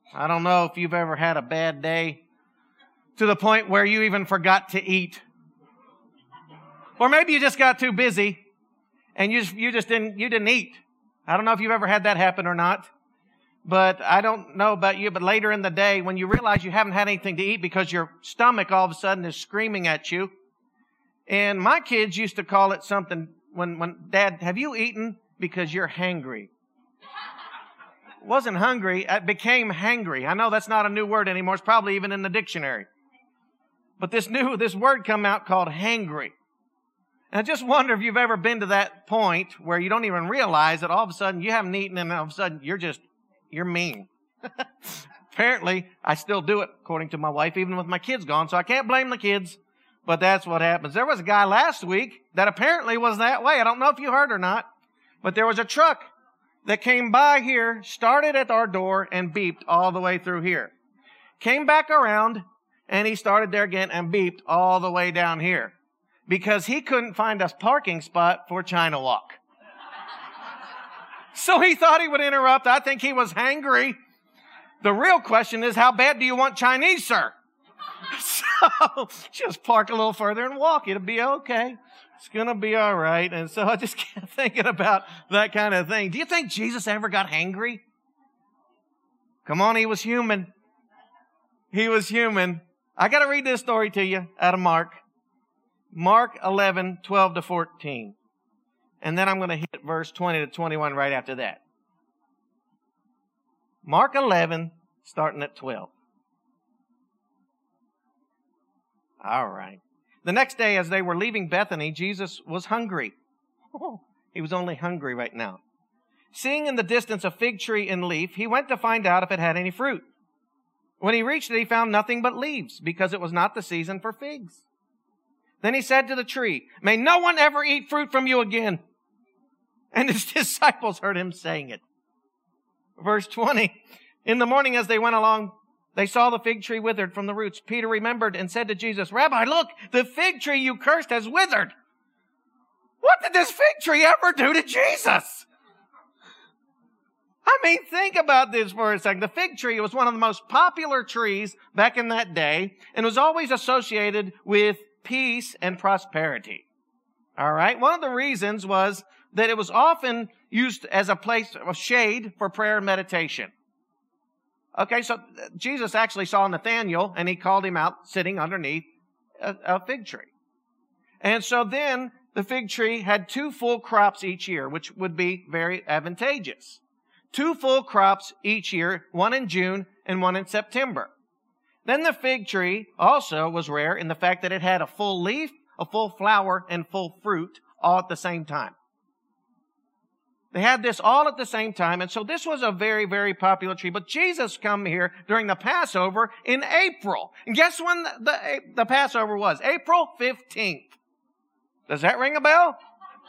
I don't know if you've ever had a bad day to the point where you even forgot to eat. Or maybe you just got too busy and you didn't eat. I don't know if you've ever had that happen or not. But I don't know about you, but later in the day when you realize you haven't had anything to eat because your stomach all of a sudden is screaming at you. And my kids used to call it something when Dad, have you eaten? Because you're hangry. It wasn't hungry, it became hangry. I know that's not a new word anymore. It's probably even in the dictionary. But this word come out called hangry. And I just wonder if you've ever been to that point where you don't even realize that all of a sudden you haven't eaten and all of a sudden you're mean. Apparently, I still do it, according to my wife, even with my kids gone, so I can't blame the kids, but that's what happens. There was a guy last week that apparently was that way. I don't know if you heard or not, but there was a truck that came by here, started at our door, and beeped all the way through here. Came back around, and he started there again and beeped all the way down here because he couldn't find a parking spot for China Walk. So he thought he would interrupt. I think he was hangry. The real question is, how bad do you want Chinese, sir? So just park a little further and walk. It'll be okay. It's going to be all right. And so I just kept thinking about that kind of thing. Do you think Jesus ever got hangry? Come on, he was human. He was human. I got to read this story to you out of Mark. Mark 11:12-14. And then I'm going to hit verse 20 to 21 right after that. Mark 11, starting at 12. All right. The next day, as they were leaving Bethany, Jesus was hungry. He was only hungry right now. Seeing in the distance a fig tree in leaf, he went to find out if it had any fruit. When he reached it, he found nothing but leaves, because it was not the season for figs. Then he said to the tree, "May no one ever eat fruit from you again." And his disciples heard him saying it. Verse 20, in the morning as they went along, they saw the fig tree withered from the roots. Peter remembered and said to Jesus, "Rabbi, look, the fig tree you cursed has withered." What did this fig tree ever do to Jesus? I mean, think about this for a second. The fig tree was one of the most popular trees back in that day and was always associated with peace and prosperity. All right. One of the reasons was that it was often used as a place of shade for prayer and meditation. Okay, so Jesus actually saw Nathanael, and he called him out sitting underneath a fig tree. And so then the fig tree had 2 full crops each year, which would be very advantageous. 2 full crops each year, one in June and one in September. Then the fig tree also was rare in the fact that it had a full leaf, a full flower, and full fruit all at the same time. They had this all at the same time, and so this was a very, very popular tree. But Jesus come here during the Passover in April. And guess when the Passover was? April 15th. Does that ring a bell?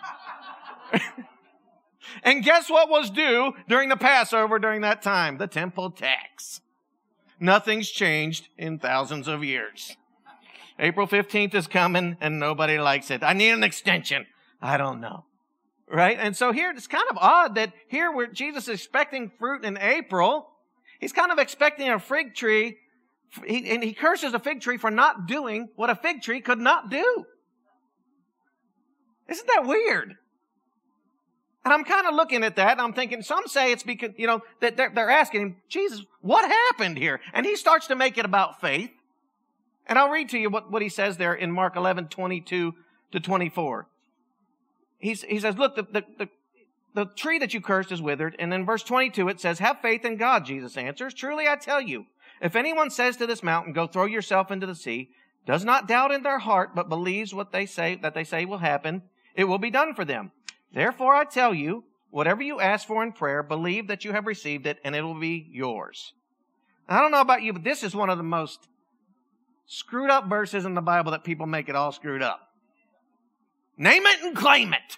And guess what was due during the Passover during that time? The temple tax. Nothing's changed in thousands of years. April 15th is coming, and nobody likes it. I need an extension. I don't know. Right? And so here, it's kind of odd that here where Jesus is expecting fruit in April, he's kind of expecting a fig tree, and he curses a fig tree for not doing what a fig tree could not do. Isn't that weird? And I'm kind of looking at that, and I'm thinking, some say it's because, that they're asking him, Jesus, what happened here? And he starts to make it about faith. And I'll read to you what he says there in Mark 11:22-24. He says, look, the tree that you cursed is withered. And in verse 22, it says, "Have faith in God," Jesus answers. "Truly I tell you, if anyone says to this mountain, 'Go throw yourself into the sea,' does not doubt in their heart, but believes that they say will happen, it will be done for them. Therefore I tell you, whatever you ask for in prayer, believe that you have received it, and it will be yours." I don't know about you, but this is one of the most screwed up verses in the Bible that people make it all screwed up. Name it and claim it.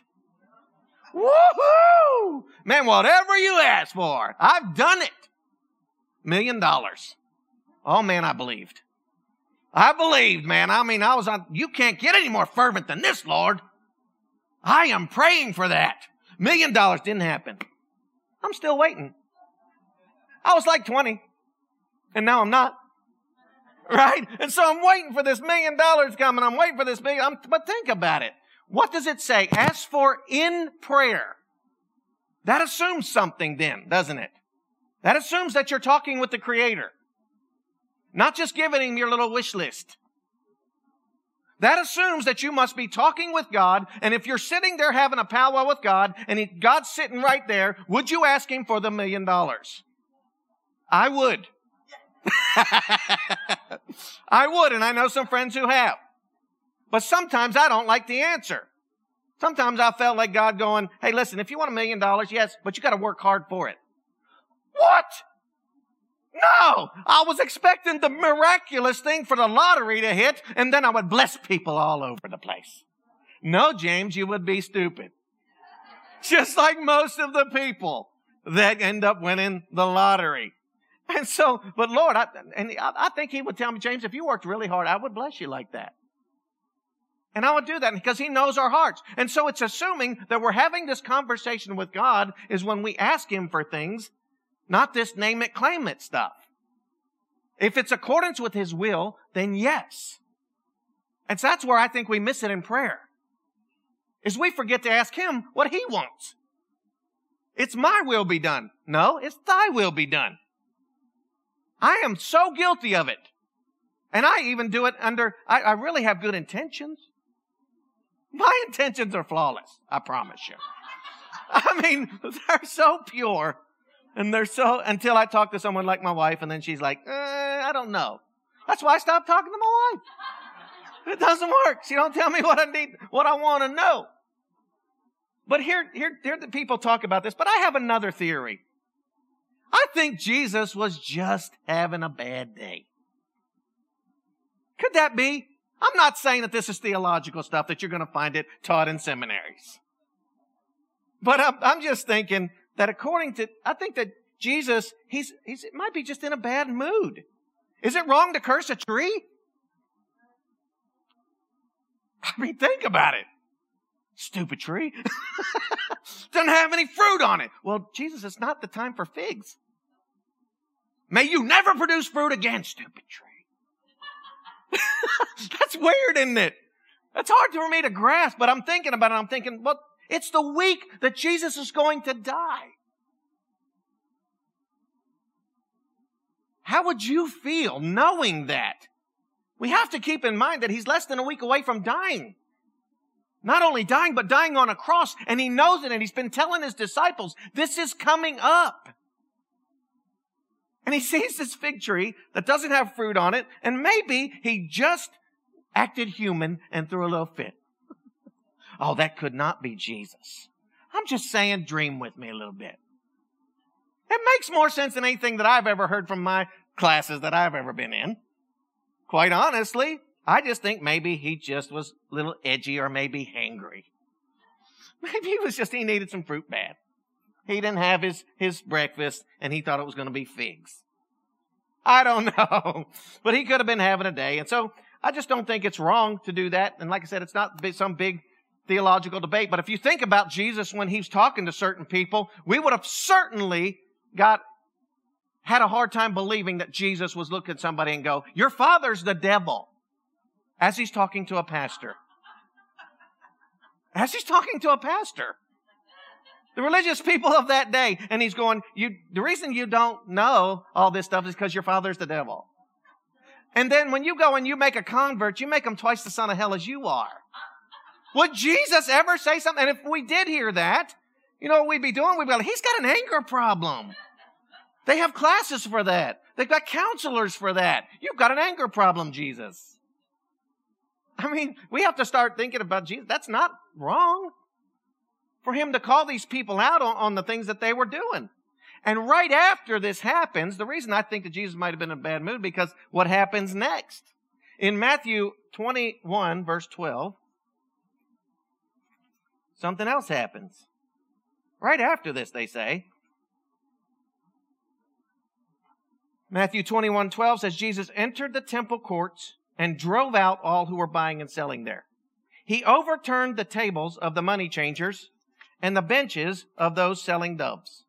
Woohoo! Man, whatever you ask for, I've done it. $1 million. Oh man, I believed. I believed, man. I mean, you can't get any more fervent than this, Lord. I am praying for that. $1 million didn't happen. I'm still waiting. I was like 20. And now I'm not. Right? And so I'm waiting for this $1 million coming. I'm waiting for this big. But think about it. What does it say? Ask for in prayer. That assumes something then, doesn't it? That assumes that you're talking with the Creator. Not just giving Him your little wish list. That assumes that you must be talking with God, and if you're sitting there having a powwow with God, and God's sitting right there, would you ask Him for the $1 million? I would. I would, and I know some friends who have. But sometimes I don't like the answer. Sometimes I felt like God going, hey, listen, if you want $1 million, yes, but you got to work hard for it. What? No! I was expecting the miraculous thing for the lottery to hit, and then I would bless people all over the place. No, James, you would be stupid. Just like most of the people that end up winning the lottery. And so, but Lord, I think He would tell me, James, if you worked really hard, I would bless you like that. And I would do that because He knows our hearts. And so it's assuming that we're having this conversation with God is when we ask Him for things, not this name it, claim it stuff. If it's accordance with His will, then yes. And so that's where I think we miss it in prayer. Is we forget to ask Him what He wants. It's my will be done. No, it's Thy will be done. I am so guilty of it. And I even do it I really have good intentions. My intentions are flawless, I promise you. I mean, they're so pure. And they're so, until I talk to someone like my wife, and then she's like, I don't know. That's why I stopped talking to my wife. It doesn't work. She don't tell me what I need, what I want to know. But here the people talk about this, but I have another theory. I think Jesus was just having a bad day. Could that be? I'm not saying that this is theological stuff that you're going to find it taught in seminaries. But I'm just thinking that I think that Jesus, it might be just in a bad mood. Is it wrong to curse a tree? I mean, think about it. Stupid tree. Doesn't have any fruit on it. Well, Jesus, it's not the time for figs. May you never produce fruit again, stupid tree. That's weird, isn't it? That's hard for me to grasp, but I'm thinking about it. I'm thinking, well, it's the week that Jesus is going to die. How would you feel knowing that? We have to keep in mind that He's less than a week away from dying. Not only dying, but dying on a cross. And He knows it, and He's been telling His disciples, this is coming up. And He sees this fig tree that doesn't have fruit on it, and maybe He just acted human and threw a little fit. Oh, that could not be Jesus. I'm just saying, dream with me a little bit. It makes more sense than anything that I've ever heard from my classes that I've ever been in. Quite honestly, I just think maybe He just was a little edgy or maybe hangry. Maybe he needed some fruit bad. He didn't have his breakfast and he thought it was going to be figs. I don't know. But he could have been having a day. And so I just don't think it's wrong to do that. And like I said, it's not some big theological debate. But if you think about Jesus when He's talking to certain people, we would have certainly had a hard time believing that Jesus was looking at somebody and go, your father's the devil. As He's talking to a pastor. As He's talking to a pastor. The religious people of that day. And He's going, the reason you don't know all this stuff is because your father's the devil. And then when you go and you make a convert, you make him twice the son of hell as you are. Would Jesus ever say something? And if we did hear that, you know what we'd be doing? We'd be like, he's got an anger problem. They have classes for that. They've got counselors for that. You've got an anger problem, Jesus. I mean, we have to start thinking about Jesus. That's not wrong for Him to call these people out on the things that they were doing. And right after this happens, the reason I think that Jesus might have been in a bad mood, because what happens next? In Matthew 21, verse 12, something else happens. Right after this, they say. Matthew 21:12 says, Jesus entered the temple courts and drove out all who were buying and selling there. He overturned the tables of the money changers and the benches of those selling doves.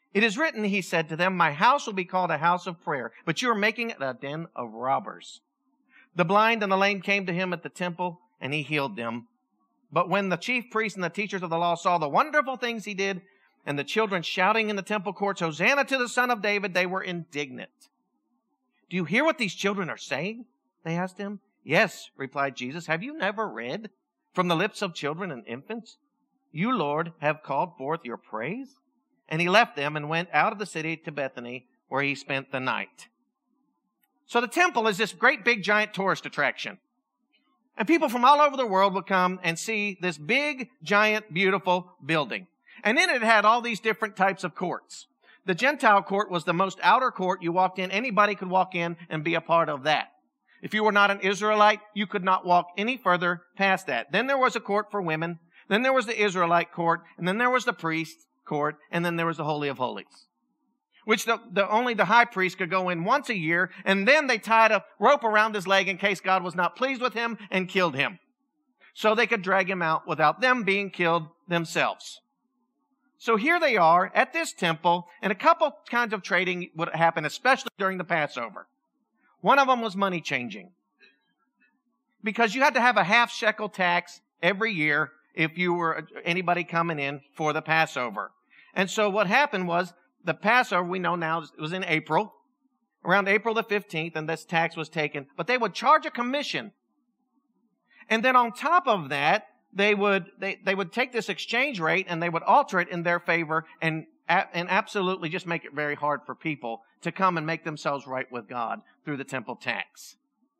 It is written, he said to them, my house will be called a house of prayer, but you are making it a den of robbers. The blind and the lame came to him at the temple, and he healed them. But when the chief priests and the teachers of the law saw the wonderful things he did, and the children shouting in the temple courts, Hosanna to the Son of David, they were indignant. Do you hear what these children are saying? They asked him. Yes, replied Jesus. Have you never read from the lips of children and infants? You, Lord, have called forth your praise? And he left them and went out of the city to Bethany, where he spent the night. So the temple is this great big giant tourist attraction. And people from all over the world would come and see this big, giant, beautiful building. And in it had all these different types of courts. The Gentile court was the most outer court you walked in. Anybody could walk in and be a part of that. If you were not an Israelite, you could not walk any further past that. Then there was a court for women. Then there was the Israelite court. And then there was the priest court. And then there was the Holy of Holies, which only the high priest could go in once a year. And then they tied a rope around his leg in case God was not pleased with him and killed him. So they could drag him out without them being killed themselves. So here they are at this temple, and a couple kinds of trading would happen, especially during the Passover. One of them was money changing, because you had to have a half shekel tax every year if you were anybody coming in for the Passover. And so what happened was the Passover, we know now, it was in April, around April the 15th, and this tax was taken. But they would charge a commission. And then on top of that, they would take this exchange rate and they would alter it in their favor and absolutely just make it very hard for people to come and make themselves right with God through the temple tax.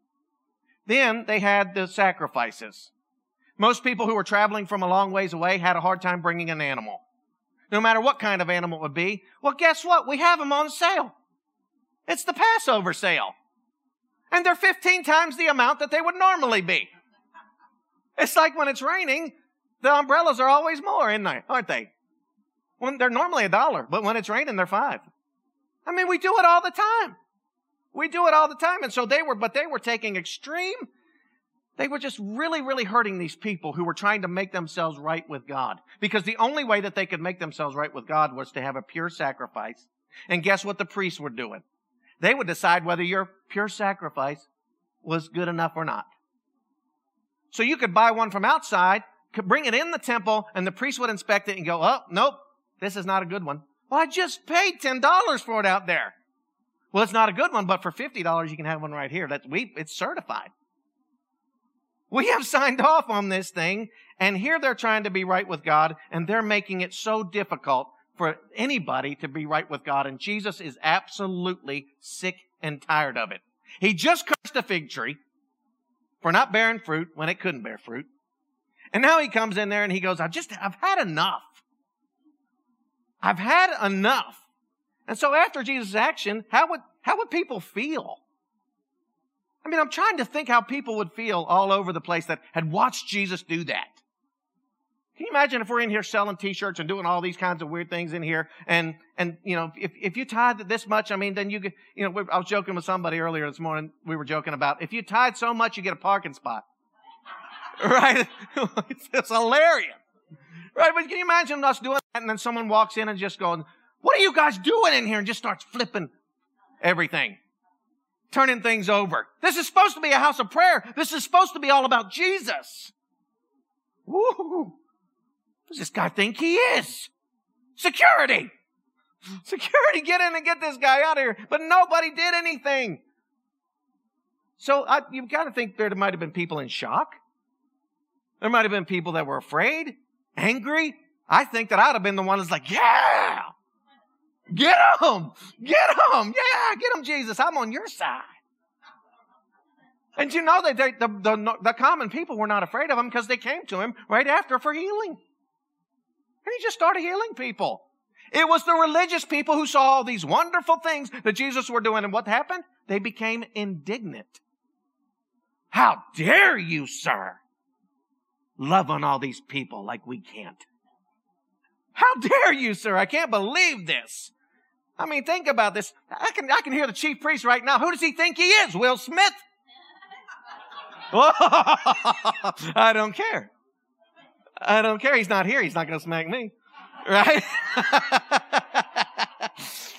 Then they had the sacrifices. Most people who were traveling from a long ways away had a hard time bringing an animal, no matter what kind of animal it would be. Well, guess what? We have them on sale. It's the Passover sale. And they're 15 times the amount that they would normally be. It's like when it's raining, the umbrellas are always more, aren't they? When they're normally $1, but when it's raining, they're $5. I mean, we do it all the time. We do it all the time. And so they were taking they were just really, really hurting these people who were trying to make themselves right with God. Because the only way that they could make themselves right with God was to have a pure sacrifice. And guess what the priests were doing? They would decide whether your pure sacrifice was good enough or not. So you could buy one from outside, could bring it in the temple, and the priest would inspect it and go, oh, nope, this is not a good one. Well, I just paid $10 for it out there. Well, it's not a good one, but for $50, you can have one right here. It's certified. We have signed off on this thing, and here they're trying to be right with God, and they're making it so difficult for anybody to be right with God, and Jesus is absolutely sick and tired of it. He just cursed a fig tree for not bearing fruit when it couldn't bear fruit. And now he comes in there and he goes, I've had enough. I've had enough. And so after Jesus' action, how would people feel? I mean, I'm trying to think how people would feel all over the place that had watched Jesus do that. Can you imagine if we're in here selling t-shirts and doing all these kinds of weird things in here? And you know, if you tithe this much, I mean, then you get, you know, I was joking with somebody earlier this morning. We were joking about if you tithe so much, you get a parking spot. Right? It's hilarious. Right? But can you imagine us doing that and then someone walks in and just going, what are you guys doing in here? And just starts flipping everything. Turning things over. This is supposed to be a house of prayer. This is supposed to be all about Jesus. Woo! What does this guy think he is? Security! Security, get in and get this guy out of here. But nobody did anything. So you've got to think there might have been people in shock. There might have been people that were afraid, angry. I think that I'd have been the one that's like, yeah! Get him! Get him! Yeah, get him, Jesus. I'm on your side. And you know that the common people were not afraid of him because they came to him right after for healing. And he just started healing people. It was the religious people who saw all these wonderful things that Jesus were doing. And what happened? They became indignant. How dare you, sir, love on all these people like we can't? How dare you, sir? I can't believe this. I mean, think about this. I can hear the chief priest right now. Who does he think he is? Will Smith? I don't care. I don't care. He's not here. He's not going to smack me. Right?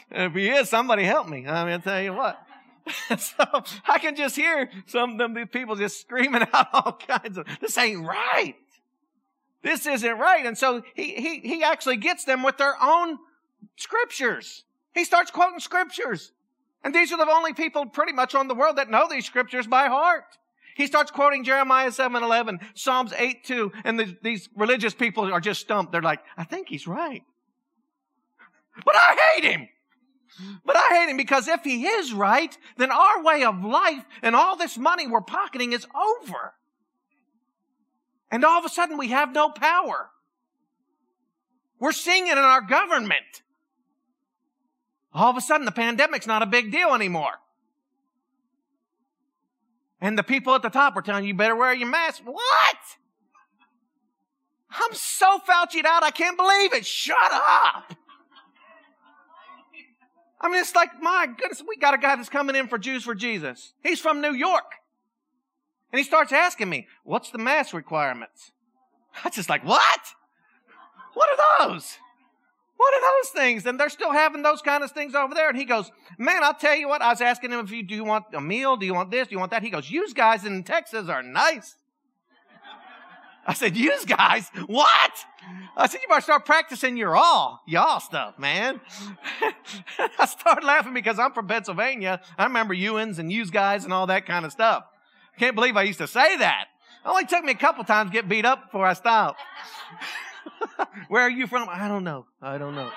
If he is, somebody help me. I mean, I'll tell you what. So I can just hear some of them people just screaming out all kinds of, this ain't right. This isn't right. And so he actually gets them with their own scriptures. He starts quoting scriptures. And these are the only people pretty much on the world that know these scriptures by heart. He starts quoting Jeremiah 7:11, Psalms 8:2, and these religious people are just stumped. They're like, I think he's right. But I hate him. But I hate him because if he is right, then our way of life and all this money we're pocketing is over. And all of a sudden we have no power. We're seeing it in our government. All of a sudden the pandemic's not a big deal anymore. And the people at the top are telling you better wear your mask. What? I'm so Fauci'd out, I can't believe it. Shut up. I mean, it's like, my goodness, we got a guy that's coming in for Jews for Jesus. He's from New York. And he starts asking me, what's the mask requirements? I just like, what? What are those? What are those things? And they're still having those kind of things over there. And he goes, man, I'll tell you what. I was asking him, do you want a meal? Do you want this? Do you want that? He goes, you guys in Texas are nice. I said, you guys? What? I said, you better start practicing your y'all stuff, man. I started laughing because I'm from Pennsylvania. I remember you'ns and yous guys and all that kind of stuff. I can't believe I used to say that. It only took me a couple times to get beat up before I stopped. Where are you from? I don't know. I don't know.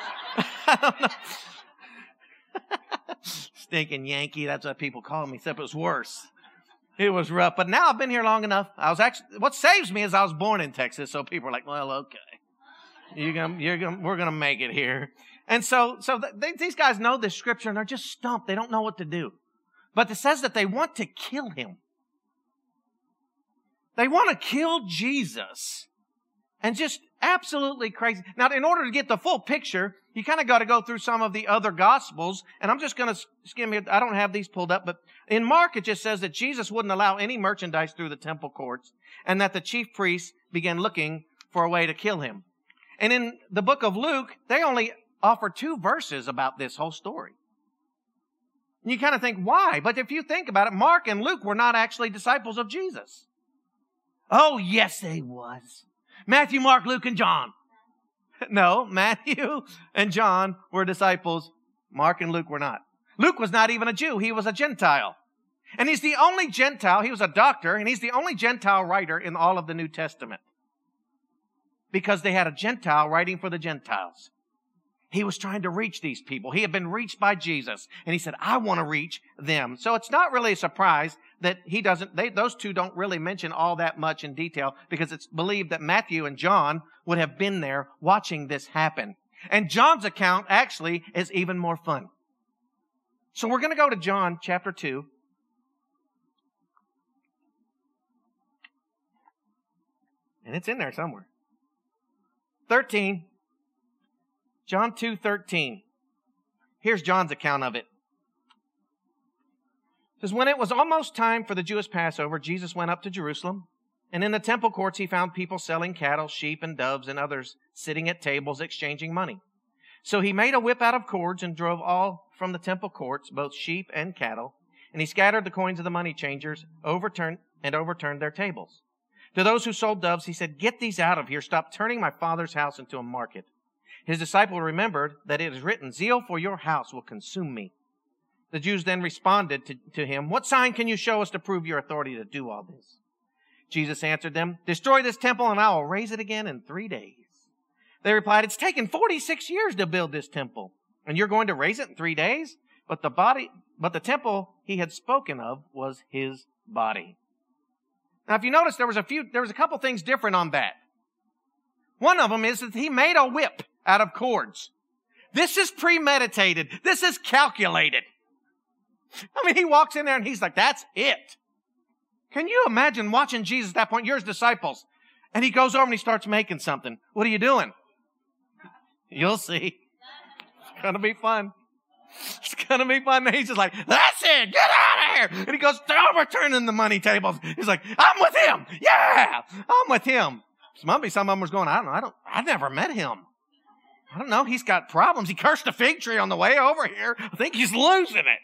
Stinking Yankee. That's what people call me, except it was worse. It was rough. But now I've been here long enough. What saves me is I was born in Texas, so people are like, well, okay. We're going to make it here. And so these guys know this scripture and they're just stumped. They don't know what to do. But it says that they want to kill him. They want to kill Jesus. And just absolutely crazy. Now, in order to get the full picture, you kind of got to go through some of the other Gospels. And I'm just going to skim it. I don't have these pulled up. But in Mark, it just says that Jesus wouldn't allow any merchandise through the temple courts. And that the chief priests began looking for a way to kill him. And in the book of Luke, they only offer 2 verses about this whole story. And you kind of think, why? But if you think about it, Mark and Luke were not actually disciples of Jesus. Oh, yes, they was. Matthew, Mark, Luke, and John. No, Matthew and John were disciples. Mark and Luke were not. Luke was not even a Jew. He was a Gentile. And he's the only Gentile. He was a doctor, and he's the only Gentile writer in all of the New Testament. Because they had a Gentile writing for the Gentiles. He was trying to reach these people. He had been reached by Jesus. And he said, I want to reach them. So it's not really a surprise that those 2 don't really mention all that much in detail because it's believed that Matthew and John would have been there watching this happen. And John's account actually is even more fun. So we're going to go to John chapter 2. And it's in there somewhere. 13. John 2:13. Here's John's account of it. It says, when it was almost time for the Jewish Passover, Jesus went up to Jerusalem. And in the temple courts, he found people selling cattle, sheep, and doves, and others sitting at tables exchanging money. So he made a whip out of cords and drove all from the temple courts, both sheep and cattle. And he scattered the coins of the money changers, overturned their tables. To those who sold doves, he said, get these out of here. Stop turning my Father's house into a market. His disciple remembered that it is written, zeal for your house will consume me. The Jews then responded to him, what sign can you show us to prove your authority to do all this? Jesus answered them, destroy this temple and I will raise it again in 3 days. They replied, it's taken 46 years to build this temple, and you're going to raise it in 3 days? But the temple he had spoken of was his body. Now, if you notice, there was a couple things different on that. One of them is that he made a whip out of cords. This is premeditated. This is calculated. I mean, he walks in there and he's like, that's it. Can you imagine watching Jesus at that point? You're his disciples. And he goes over and he starts making something. What are you doing? You'll see. It's going to be fun. It's going to be fun. And he's just like, that's it. Get out of here. And he goes, overturning the money tables. He's like, I'm with him. Yeah, I'm with him. So maybe some of them was going, I never met him. I don't know. He's got problems. He cursed a fig tree on the way over here. I think he's losing it.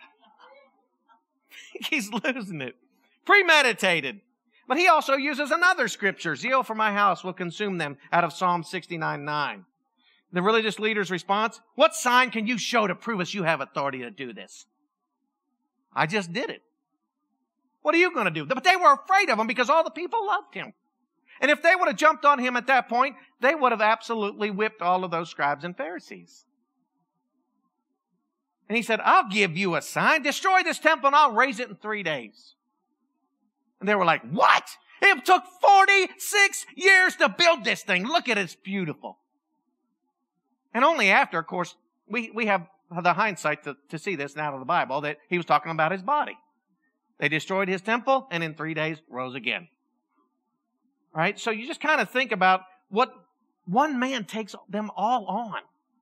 He's losing it. Premeditated. But he also uses another scripture. Zeal for my house will consume them, out of Psalm 69:9. The religious leader's response, what sign can you show to prove us you have authority to do this? I just did it. What are you going to do? But they were afraid of him because all the people loved him. And if they would have jumped on him at that point, they would have absolutely whipped all of those scribes and Pharisees. And he said, I'll give you a sign. Destroy this temple and I'll raise it in 3 days. And they were like, what? It took 46 years to build this thing. Look at it. It's beautiful. And only after, of course, we have the hindsight to see this now out of the Bible, that he was talking about his body. They destroyed his temple and in 3 days rose again. Right? So you just kind of think about what one man takes them all on.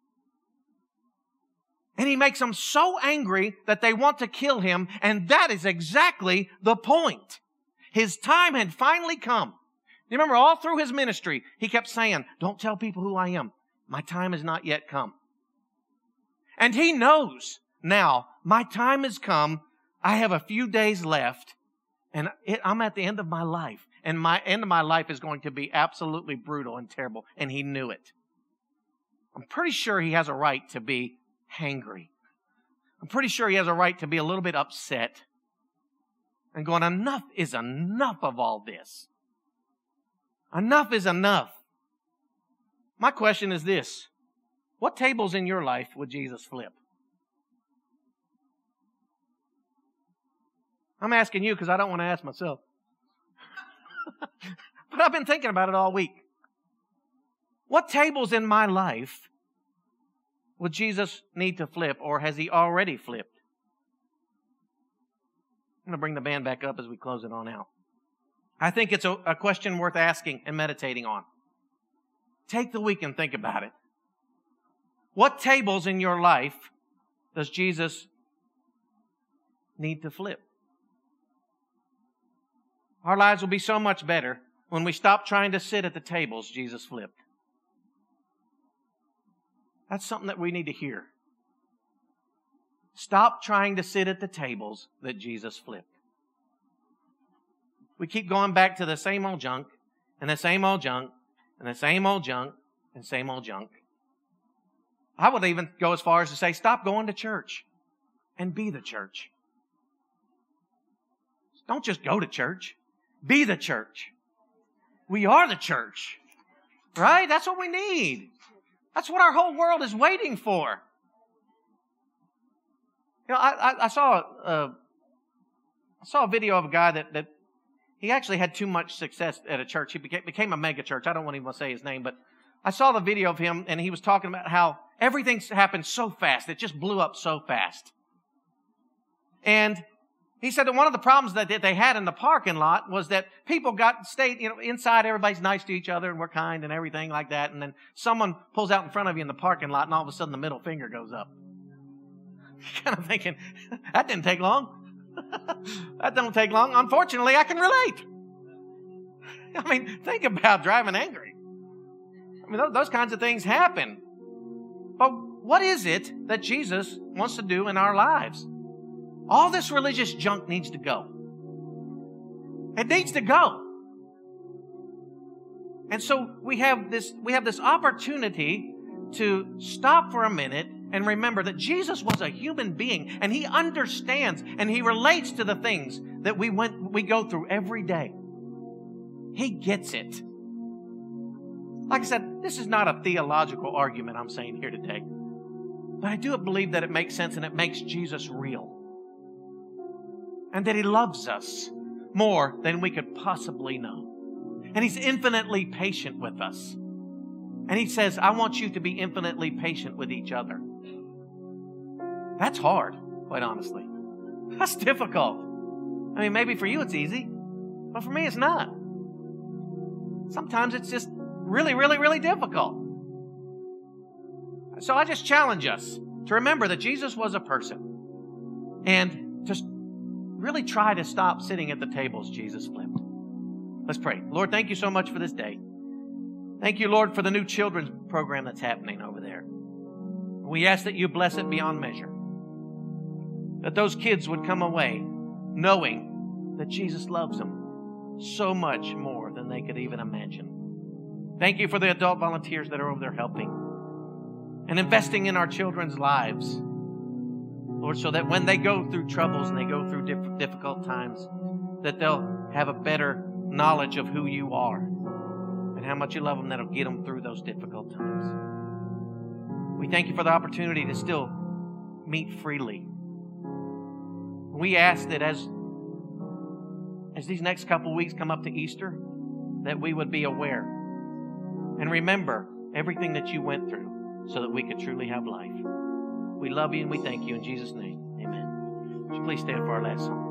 And he makes them so angry that they want to kill him. And that is exactly the point. His time had finally come. You remember all through his ministry, he kept saying, don't tell people who I am. My time has not yet come. And he knows now, my time has come. I have a few days left. And I'm at the end of my life. And my end of my life is going to be absolutely brutal and terrible. And he knew it. I'm pretty sure he has a right to be hangry. I'm pretty sure he has a right to be a little bit upset. And going, enough is enough of all this. Enough is enough. My question is this. What tables in your life would Jesus flip? I'm asking you because I don't want to ask myself. But I've been thinking about it all week. What tables in my life would Jesus need to flip, or has he already flipped? I'm going to bring the band back up as we close it on out. I think it's a question worth asking and meditating on. Take the week and think about it. What tables in your life does Jesus need to flip? Our lives will be so much better when we stop trying to sit at the tables Jesus flipped. That's something that we need to hear. Stop trying to sit at the tables that Jesus flipped. We keep going back to the same old junk, and the same old junk, and the same old junk, and same old junk. I would even go as far as to say, stop going to church and be the church. Don't just go to church. Be the church. We are the church. Right? That's what we need. That's what our whole world is waiting for. You know, I saw a video of a guy that he actually had too much success at a church. He became a mega church. I don't want to even say his name, but I saw the video of him, and he was talking about how everything's happened so fast. It just blew up so fast. And he said that one of the problems that they had in the parking lot was that people stayed, inside, everybody's nice to each other and we're kind and everything like that. And then someone pulls out in front of you in the parking lot and all of a sudden the middle finger goes up. You're kind of thinking, that didn't take long. That don't take long. Unfortunately, I can relate. I mean, think about driving angry. I mean, those kinds of things happen. But what is it that Jesus wants to do in our lives? All this religious junk needs to go. It needs to go. And so we have this opportunity to stop for a minute and remember that Jesus was a human being, and he understands and he relates to the things that we go through every day. He gets it. Like I said, this is not a theological argument I'm saying here today. But I do believe that it makes sense and it makes Jesus real. And that he loves us more than we could possibly know. And he's infinitely patient with us. And he says, I want you to be infinitely patient with each other. That's hard, quite honestly. That's difficult. I mean, maybe for you it's easy, but for me it's not. Sometimes it's just really, really, really difficult. So I just challenge us to remember that Jesus was a person. And to really try to stop sitting at the tables Jesus flipped. Let's pray. Lord, thank you so much for this day. Thank you, Lord, for the new children's program that's happening over there. We ask that you bless it beyond measure. That those kids would come away knowing that Jesus loves them so much more than they could even imagine. Thank you for the adult volunteers that are over there helping and investing in our children's lives. Lord, so that when they go through troubles and they go through difficult times, that they'll have a better knowledge of who you are and how much you love them, that'll get them through those difficult times. We thank you for the opportunity to still meet freely. We ask that as these next couple weeks come up to Easter, that we would be aware and remember everything that you went through so that we could truly have life. We love you and we thank you in Jesus' name. Amen. Would you please stand for our last song?